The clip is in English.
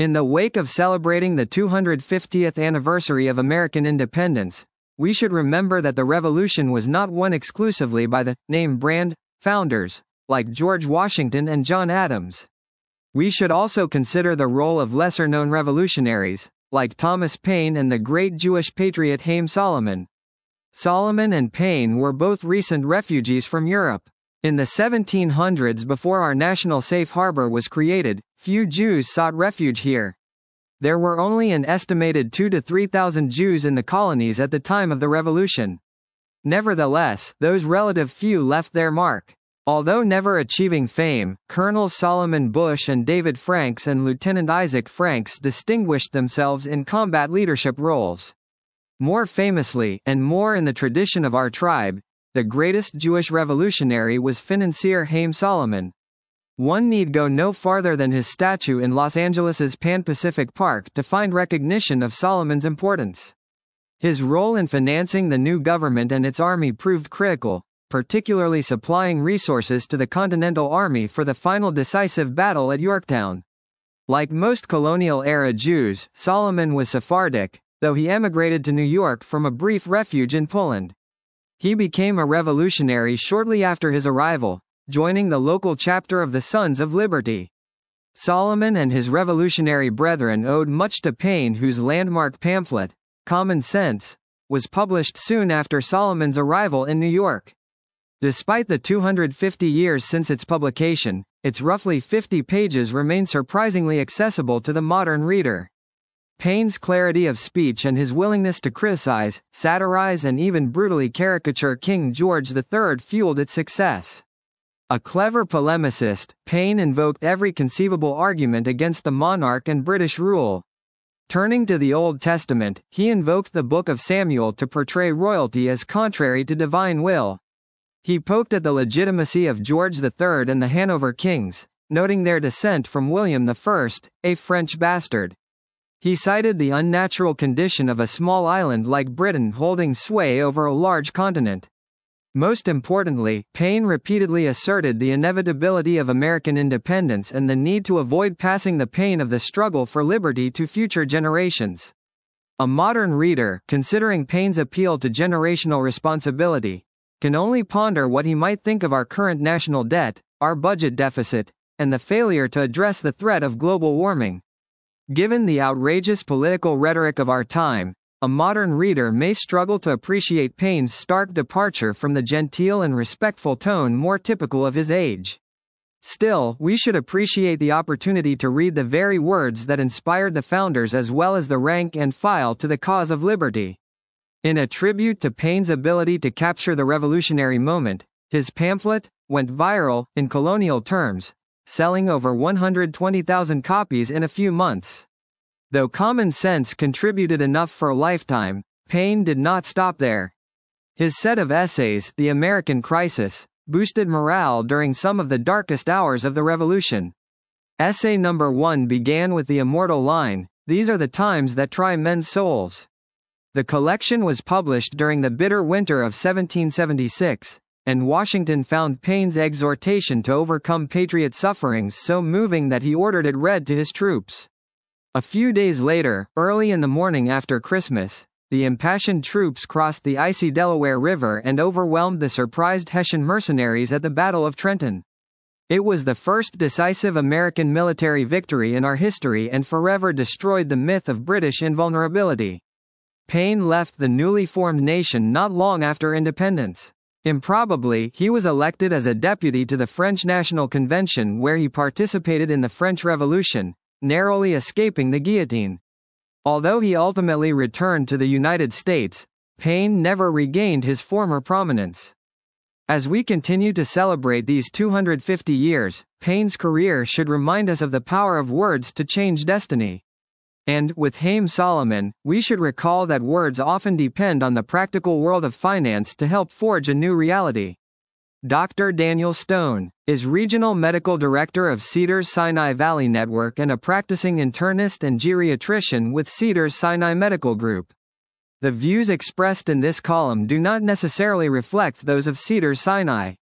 In the wake of celebrating the 250th anniversary of American independence, we should remember that the revolution was not won exclusively by the name brand founders, like George Washington and John Adams. We should also consider the role of lesser-known revolutionaries, like Thomas Paine and the great Jewish patriot Haym Salomon. Salomon and Paine were both recent refugees from Europe. In the 1700s, before our national safe harbor was created, few Jews sought refuge here. There were only an estimated 2,000 to 3,000 Jews in the colonies at the time of the Revolution. Nevertheless, those relative few left their mark. Although never achieving fame, Colonels Solomon Bush and David Franks and Lieutenant Isaac Franks distinguished themselves in combat leadership roles. More famously, and more in the tradition of our tribe, the greatest Jewish revolutionary was financier Haym Salomon. One need go no farther than his statue in Los Angeles's Pan Pacific Park to find recognition of Solomon's importance. His role in financing the new government and its army proved critical, particularly supplying resources to the Continental Army for the final decisive battle at Yorktown. Like most colonial-era Jews, Salomon was Sephardic, though he emigrated to New York from a brief refuge in Poland. He became a revolutionary shortly after his arrival, joining the local chapter of the Sons of Liberty. Salomon and his revolutionary brethren owed much to Paine, whose landmark pamphlet, Common Sense, was published soon after Salomon's arrival in New York. Despite the 250 years since its publication, its roughly 50 pages remain surprisingly accessible to the modern reader. Paine's clarity of speech and his willingness to criticize, satirize and even brutally caricature King George III fueled its success. A clever polemicist, Paine invoked every conceivable argument against the monarch and British rule. Turning to the Old Testament, he invoked the Book of Samuel to portray royalty as contrary to divine will. He poked at the legitimacy of George III and the Hanover kings, noting their descent from William I, a French bastard. He cited the unnatural condition of a small island like Britain holding sway over a large continent. Most importantly, Paine repeatedly asserted the inevitability of American independence and the need to avoid passing the pain of the struggle for liberty to future generations. A modern reader, considering Paine's appeal to generational responsibility, can only ponder what he might think of our current national debt, our budget deficit, and the failure to address the threat of global warming. Given the outrageous political rhetoric of our time, a modern reader may struggle to appreciate Paine's stark departure from the genteel and respectful tone more typical of his age. Still, we should appreciate the opportunity to read the very words that inspired the founders as well as the rank and file to the cause of liberty. In a tribute to Paine's ability to capture the revolutionary moment, his pamphlet went viral, in colonial terms, selling over 120,000 copies in a few months. Though Common Sense contributed enough for a lifetime, Paine did not stop there. His set of essays, The American Crisis, boosted morale during some of the darkest hours of the Revolution. Essay number 1 began with the immortal line, "These are the times that try men's souls." The collection was published during the bitter winter of 1776, and Washington found Paine's exhortation to overcome patriot sufferings so moving that he ordered it read to his troops. A few days later, early in the morning after Christmas, the impassioned troops crossed the icy Delaware River and overwhelmed the surprised Hessian mercenaries at the Battle of Trenton. It was the first decisive American military victory in our history and forever destroyed the myth of British invulnerability. Paine left the newly formed nation not long after independence. Improbably, he was elected as a deputy to the French National Convention where he participated in the French Revolution, narrowly escaping the guillotine. Although he ultimately returned to the United States, Paine never regained his former prominence. As we continue to celebrate these 250 years, Paine's career should remind us of the power of words to change destiny. And, with Haym Salomon, we should recall that words often depend on the practical world of finance to help forge a new reality. Dr. Daniel Stone is Regional Medical Director of Cedars-Sinai Valley Network and a practicing internist and geriatrician with Cedars-Sinai Medical Group. The views expressed in this column do not necessarily reflect those of Cedars-Sinai.